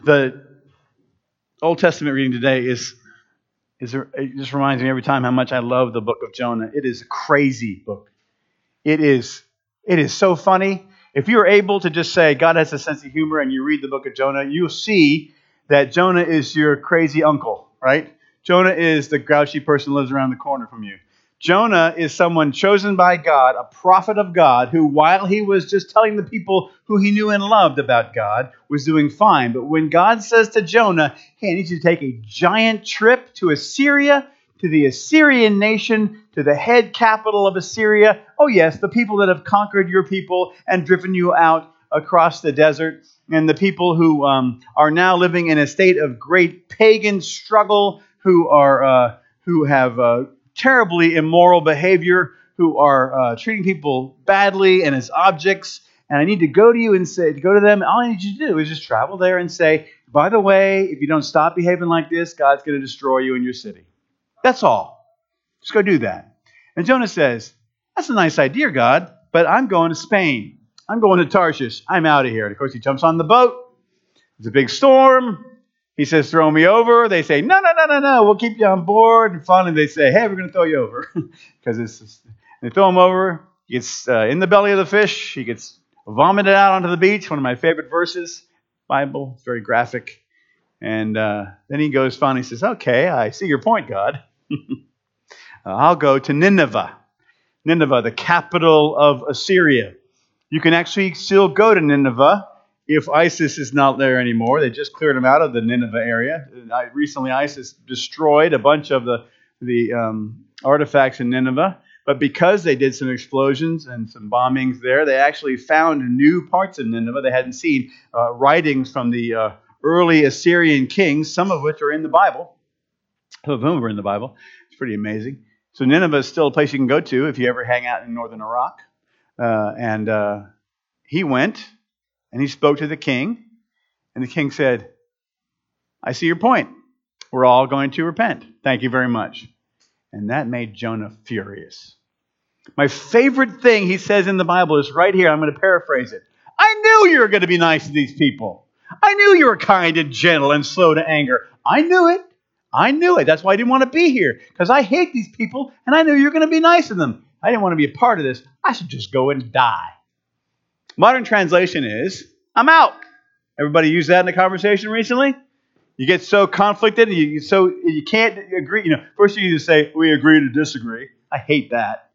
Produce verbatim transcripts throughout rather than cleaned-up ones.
The Old Testament reading today is, is it just reminds me every time how much I love the book of Jonah. It is a crazy book. It is, it is so funny. If you're able to just say God has a sense of humor and you read the book of Jonah, you'll see that Jonah is your crazy uncle, right? Jonah is the grouchy person who lives around the corner from you. Jonah is someone chosen by God, a prophet of God, who while he was just telling the people who he knew and loved about God, was doing fine. But when God says to Jonah, hey, I need you to take a giant trip to Assyria, to the Assyrian nation, to the head capital of Assyria. Oh yes, the people that have conquered your people and driven you out across the desert, and the people who um, are now living in a state of great pagan struggle, who are uh, who have uh, terribly immoral behavior, who are uh, treating people badly and as objects. And I need to go to you and say, to go to them. All I need you to do is just travel there and say, by the way, if you don't stop behaving like this, God's going to destroy you and your city. That's all. Just go do that. And Jonah says, that's a nice idea, God, but I'm going to Spain. I'm going to Tarshish. I'm out of here. And of course, he jumps on the boat. It's a big storm. He says, throw me over. They say, no, no, no, no, no. We'll keep you on board. And finally, they say, hey, we're going to throw you over. Because it's just, they throw him over. He gets uh, in the belly of the fish. He gets vomited out onto the beach. One of my favorite verses. Bible. It's very graphic. And uh, then he goes, finally says, okay, I see your point, God. uh, I'll go to Nineveh. Nineveh, the capital of Assyria. You can actually still go to Nineveh if ISIS is not there anymore. They just cleared them out of the Nineveh area. I, recently, ISIS destroyed a bunch of the, the um, artifacts in Nineveh. But because they did some explosions and some bombings there, they actually found new parts of Nineveh they hadn't seen. Uh, writings from the uh, early Assyrian kings, some of which are in the Bible. Some of whom are in the Bible. It's pretty amazing. So Nineveh is still a place you can go to if you ever hang out in northern Iraq. Uh, and uh, he went and he spoke to the king. And the king said, I see your point. We're all going to repent. Thank you very much. And that made Jonah furious. My favorite thing he says in the Bible is right here. I'm going to paraphrase it. I knew you were going to be nice to these people. I knew you were kind and gentle and slow to anger. I knew it. I knew it. That's why I didn't want to be here. Because I hate these people and I knew you were going to be nice to them. I didn't want to be a part of this. I should just go and die. Modern translation is, I'm out. Everybody use that in a conversation recently? You get so conflicted, you so you can't agree. You know, first you just say, we agree to disagree. I hate that.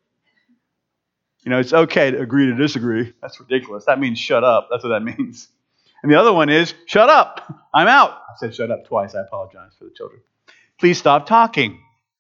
You know, it's okay to agree to disagree. That's ridiculous. That means shut up. That's what that means. And the other one is, shut up. I'm out. I said shut up twice. I apologize for the children. Please stop talking.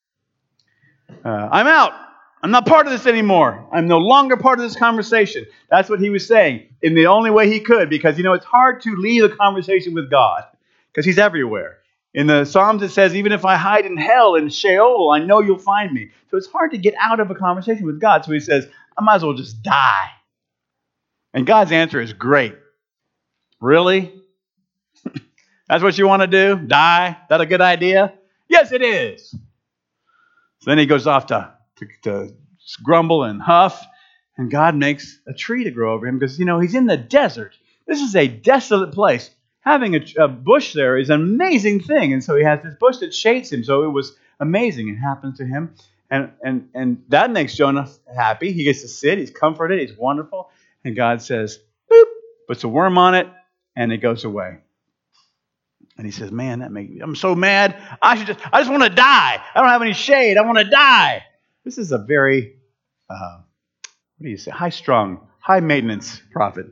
Uh, I'm out. I'm not part of this anymore. I'm no longer part of this conversation. That's what he was saying in the only way he could, because, you know, it's hard to leave a conversation with God because he's everywhere. In the Psalms, it says, even if I hide in hell, in Sheol, I know you'll find me. So it's hard to get out of a conversation with God. So he says, I might as well just die. And God's answer is great. Really? That's what you want to do? Die? That a good idea? Yes, it is. So then he goes off to, to, to grumble and huff. And God makes a tree to grow over him because, you know, he's in the desert. This is a desolate place. Having a, a bush there is an amazing thing. And so he has this bush that shades him. So it was amazing. It happened to him. And, and, and that makes Jonah happy. He gets to sit. He's comforted. He's wonderful. And God says, boop, puts a worm on it, and it goes away. And he says, man, that makes me, I'm so mad. I should just, I just want to die. I don't have any shade. I want to die. This is a very, uh, what do you say, high-strung, high-maintenance prophet.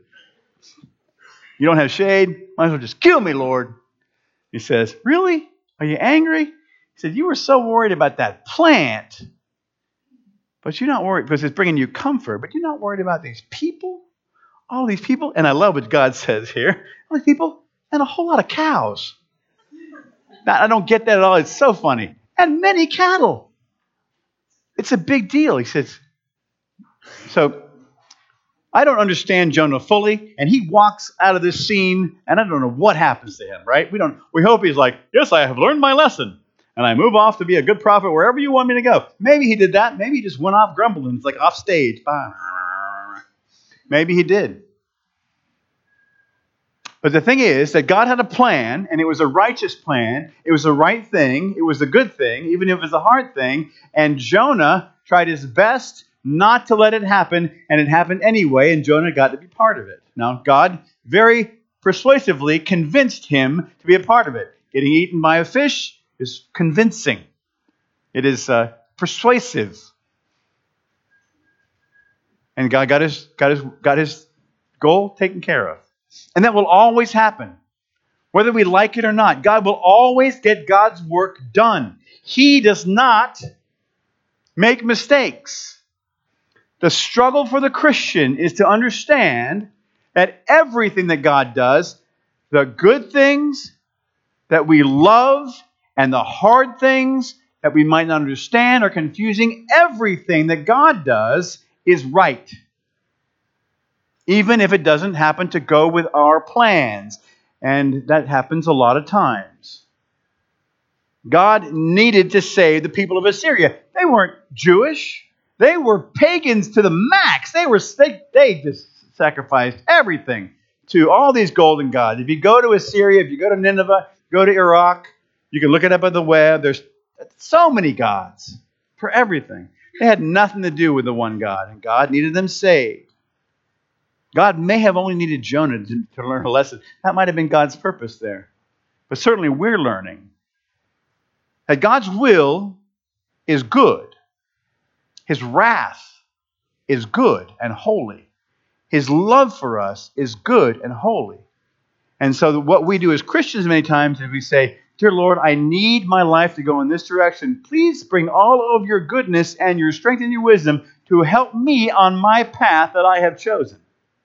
You don't have shade? Might as well just kill me, Lord. He says, really? Are you angry? He said, you were so worried about that plant. But you're not worried because it's bringing you comfort. But you're not worried about these people? All these people? And I love what God says here. All these people and a whole lot of cows. Now, I don't get that at all. It's so funny. And many cattle. It's a big deal. He says, so I don't understand Jonah fully, and he walks out of this scene, and I don't know what happens to him, right? We don't. We hope he's like, yes, I have learned my lesson, and I move off to be a good prophet wherever you want me to go. Maybe he did that. Maybe he just went off grumbling. It's like off stage. Maybe he did. But the thing is that God had a plan, and it was a righteous plan. It was the right thing. It was a good thing, even if it was a hard thing. And Jonah tried his best not to let it happen, and it happened anyway, and Jonah got to be part of it. Now, God very persuasively convinced him to be a part of it. Getting eaten by a fish is convincing. It is uh, persuasive. And God got his, got his, got his goal taken care of. And that will always happen. Whether we like it or not, God will always get God's work done. He does not make mistakes. The struggle for the Christian is to understand that everything that God does, the good things that we love and the hard things that we might not understand or confusing, everything that God does is right. Even if it doesn't happen to go with our plans. And that happens a lot of times. God needed to save the people of Assyria. They weren't Jewish. They were pagans to the max. They were they, they just sacrificed everything to all these golden gods. If you go to Assyria, if you go to Nineveh, go to Iraq, you can look it up on the web. There's so many gods for everything. They had nothing to do with the one God, and God needed them saved. God may have only needed Jonah to, to learn a lesson. That might have been God's purpose there. But certainly we're learning that God's will is good. His wrath is good and holy. His love for us is good and holy. And so what we do as Christians many times is we say, "Dear Lord, I need my life to go in this direction. Please bring all of your goodness and your strength and your wisdom to help me on my path that I have chosen."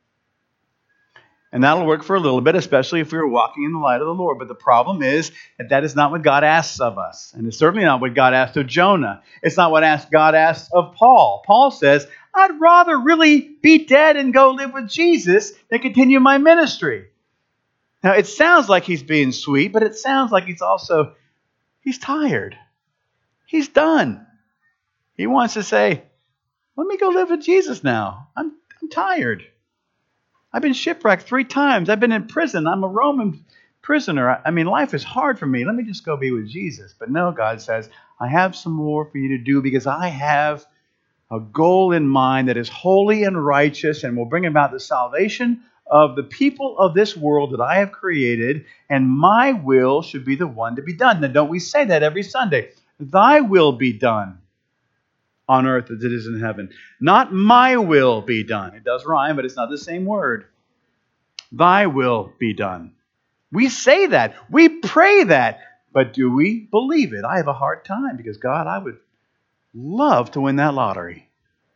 And that'll work for a little bit, especially if we're walking in the light of the Lord. But the problem is that that is not what God asks of us. And it's certainly not what God asked of Jonah. It's not what God asks of Paul. Paul says, "I'd rather really be dead and go live with Jesus than continue my ministry." Now, it sounds like he's being sweet, but it sounds like he's also, he's tired. He's done. He wants to say, "Let me go live with Jesus now. I'm, I'm tired. I've been shipwrecked three times. I've been in prison. I'm a Roman prisoner. I mean, life is hard for me. Let me just go be with Jesus." But no, God says, "I have some more for you to do because I have a goal in mind that is holy and righteous and will bring about the salvation of the people of this world that I have created, and my will should be the one to be done." Now, don't we say that every Sunday? Thy will be done on earth as it is in heaven. Not my will be done. It does rhyme, but it's not the same word. Thy will be done. We say that. We pray that. But do we believe it? I have a hard time because, God, I would love to win that lottery.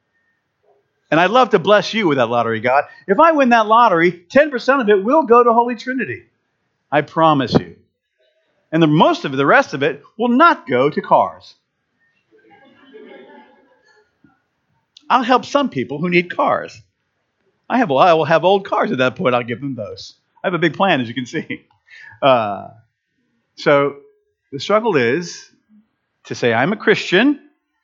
And I'd love to bless you with that lottery, God. If I win that lottery, ten percent of it will go to Holy Trinity. I promise you. And the most of it, the rest of it, will not go to cars. I'll help some people who need cars. I have, I will have old cars at that point. I'll give them those. I have a big plan, as you can see. Uh, so the struggle is to say, I'm a Christian.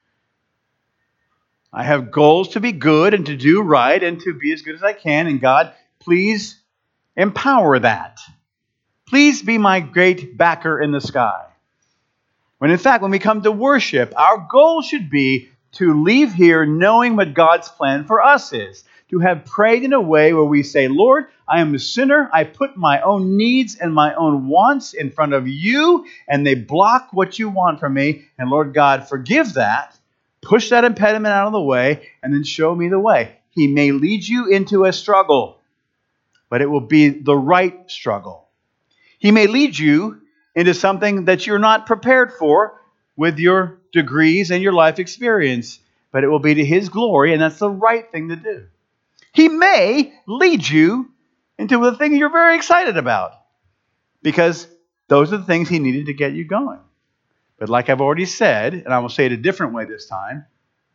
I have goals to be good and to do right and to be as good as I can. And God, please empower that. Please be my great backer in the sky. When in fact, when we come to worship, our goal should be to leave here knowing what God's plan for us is. To have prayed in a way where we say, Lord, I am a sinner. I put my own needs and my own wants in front of you, and they block what you want from me. And Lord God, forgive that. Push that impediment out of the way, and then show me the way. He may lead you into a struggle, but it will be the right struggle. He may lead you into something that you're not prepared for with your degrees and your life experience, but it will be to His glory, and that's the right thing to do. He may lead you into the thing you're very excited about, because those are the things He needed to get you going. But like I've already said, and I will say it a different way this time,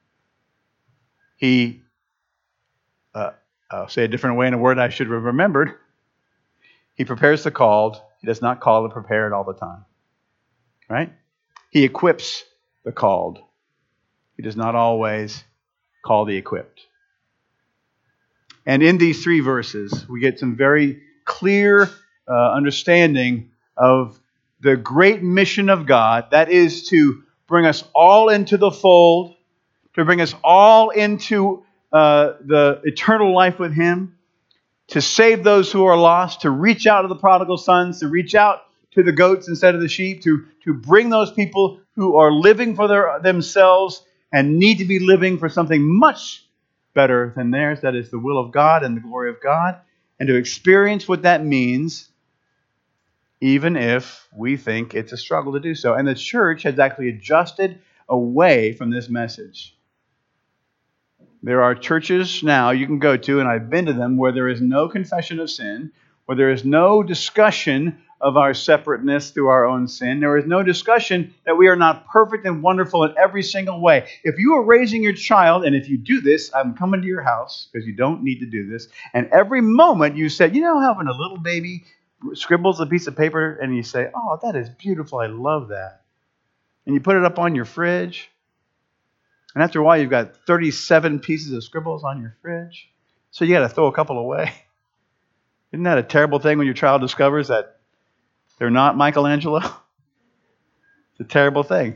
He, uh, I'll say a different way in a word I should have remembered. He prepares the called. He does not call the prepared all the time. Right? He equips the called. He does not always call the equipped. And in these three verses, we get some very clear uh, understanding of the great mission of God, that is to bring us all into the fold, to bring us all into uh, the eternal life with Him, to save those who are lost, to reach out to the prodigal sons, to reach out to the goats instead of the sheep, to, to bring those people who are living for their, themselves and need to be living for something much better than theirs, that is the will of God and the glory of God, and to experience what that means, even if we think it's a struggle to do so. And the church has actually adjusted away from this message. There are churches now you can go to, and I've been to them, where there is no confession of sin, where there is no discussion of our separateness through our own sin. There is no discussion that we are not perfect and wonderful in every single way. If you are raising your child, and if you do this, I'm coming to your house, because you don't need to do this, and every moment you say, you know how when a little baby scribbles a piece of paper and you say, oh, that is beautiful, I love that. And you put it up on your fridge, and after a while you've got thirty-seven pieces of scribbles on your fridge, so you got to throw a couple away. Isn't that a terrible thing when your child discovers that they're not Michelangelo? It's a terrible thing.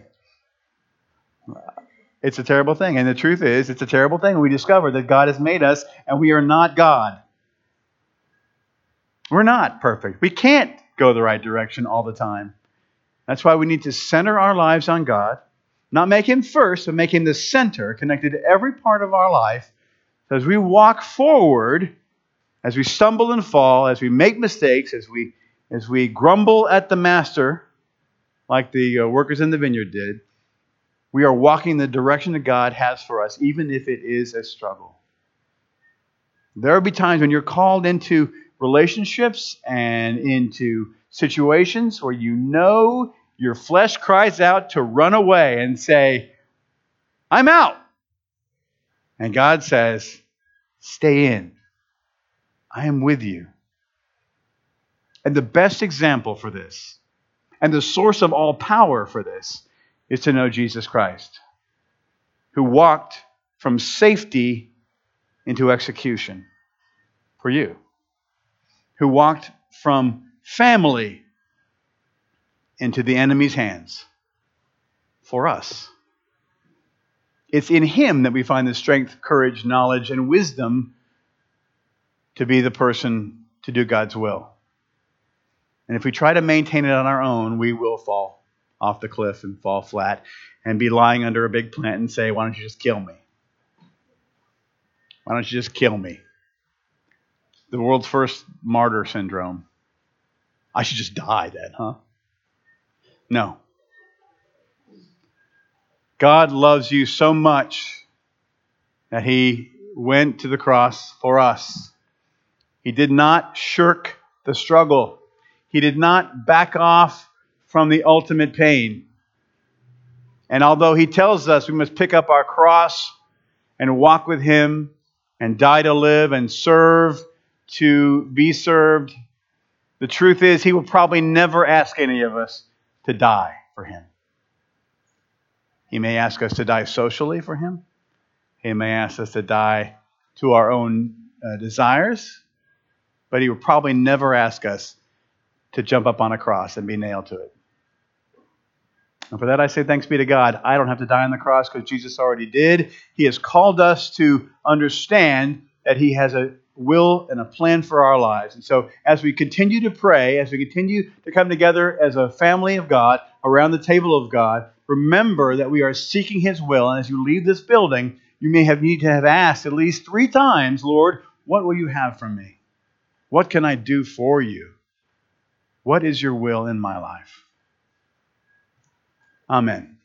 It's a terrible thing. And the truth is, it's a terrible thing. We discover that God has made us and we are not God. We're not perfect. We can't go the right direction all the time. That's why we need to center our lives on God. Not make Him first, but make Him the center, connected to every part of our life. So as we walk forward, as we stumble and fall, as we make mistakes, as we as we grumble at the master, like the uh, workers in the vineyard did, we are walking the direction that God has for us, even if it is a struggle. There will be times when you're called into relationships and into situations where you know your flesh cries out to run away and say, I'm out. And God says, stay in. I am with you. And the best example for this, and the source of all power for this, is to know Jesus Christ, who walked from safety into execution for you, who walked from family into the enemy's hands for us. It's in Him that we find the strength, courage, knowledge, and wisdom to be the person to do God's will. And if we try to maintain it on our own, we will fall off the cliff and fall flat and be lying under a big plant and say, why don't you just kill me? Why don't you just kill me? The world's first martyr syndrome. I should just die then, huh? No. God loves you so much that He went to the cross for us. He did not shirk the struggle. He did not back off from the ultimate pain. And although He tells us we must pick up our cross and walk with Him and die to live and serve to be served, the truth is He will probably never ask any of us to die for Him. He may ask us to die socially for Him. He may ask us to die to our own uh, desires. But He will probably never ask us to jump up on a cross and be nailed to it. And for that I say thanks be to God. I don't have to die on the cross because Jesus already did. He has called us to understand that He has a will and a plan for our lives. And so as we continue to pray, as we continue to come together as a family of God around the table of God, remember that we are seeking His will. And as you leave this building, you may have need to have asked at least three times, Lord, what will you have from me? What can I do for you? What is your will in my life? Amen.